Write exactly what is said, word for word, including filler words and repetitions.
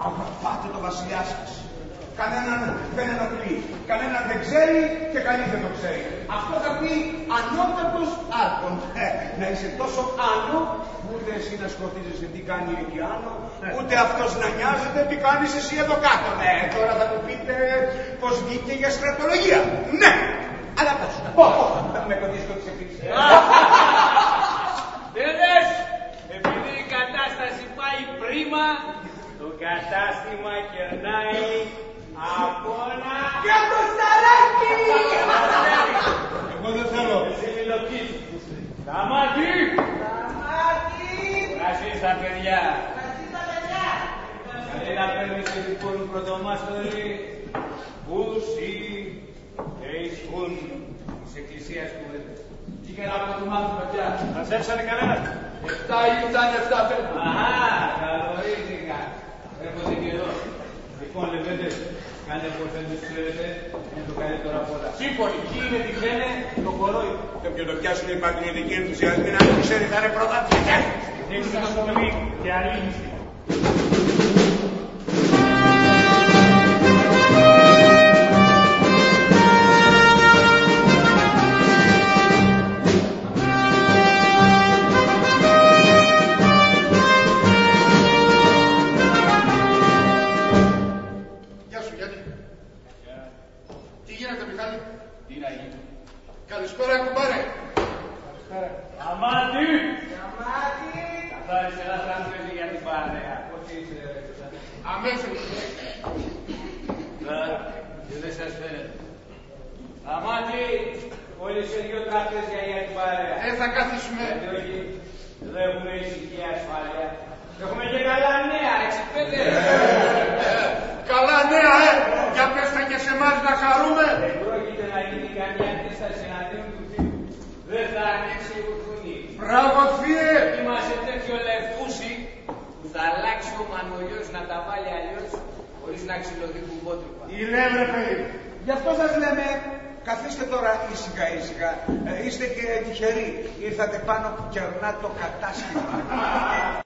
Αγαπάτε το βασιλιά σας. Κανέναν δεν ενοχλεί. Κανέναν δεν ξέρει και κανείς δεν το ξέρει. Αυτό θα πει ανώτατος άρχον. Ε, να είσαι τόσο άνω, ούτε εσύ να σκοτίζεσαι τι κάνει εκεί άνω, ούτε αυτός να νοιάζεται τι κάνεις εσύ εδώ κάτω. Ναι, τώρα θα μου πείτε πως βγήκε για στρατολογία. Ναι, αλλά πώς. Πώς, θα με κοντίσκω της εκκλησίας. Δέδες, επειδή η κατάσταση πάει πρίμα, το κατάστημα κερνάει απόνα... Για το σταράκι! Εγώ δεν θέλω. Εσύ μιλοκείς. Σταμάτη! Σταμάτη! Πρασί στα παιδιά. Πρασί στα παιδιά. Καλή να παίρνεις και λοιπόν πρωτομάστοροι πούσοι και ισχούν της εκκλησίας κουβέντες. Τι και να πρωτομάθουμε πια. Μαζέψανε κανένας. Εφτά ήταν, εφτά φεύγουν. Αχα, καλωρίστηκα. Έρχονται και εδώ. Λοιπόν, λεβέντες, κάντε πως δεν τους ξέρετε, είναι το καλύτερο από όλα. Σύμφωνοι, ποιοι είναι τι λένε, το κορόι. Και όποιο το πιάσουν οι παγνιωτικοί ενθουσιασμοί να μην ξέρει θα είναι πρωταθλητές. Δείξτε το πολύ και αλήθεια. Καλησπέρα, κουμπάρε. Καλησπέρα. Αμάτι! Σταμάτη! Καθάρισε ένα τραπέζι για την παρέα. Πώς είσαι, ρε Κωνσταντίνε? Αμέσως. Δεν σας φαίνεται. Αμάτι! Όλοι σε δύο τραπέζια για την παρέα. Ε, θα καθίσουμε. Γιατί όχι, εδώ έχουμε ησυχία, ασφάλεια. Έχουμε και καλά νέα, έξι πέντε. Καλά νέα, ε! Για πες τα και σε εμάς να χαρούμε. Δεν πρόκειται να γίνει καμία αντίσταση εναντίον του φίλου. Δεν θα ανοίξει η κουρκουνή. Μπράβο, θύε! Είμαστε τέτοιο λευκούσι που θα αλλάξει ο Μανολιός να τα βάλει αλλιώς χωρίς να ξυλωθεί κουμπότρυπα. Τι λέμε, ρε παιδί. Γι' αυτό σας λέμε, καθίστε τώρα ήσυχα ήσυχα. Ε, είστε και τυχεροί. Ήρθατε πάνω που κερνά το κατάστημα.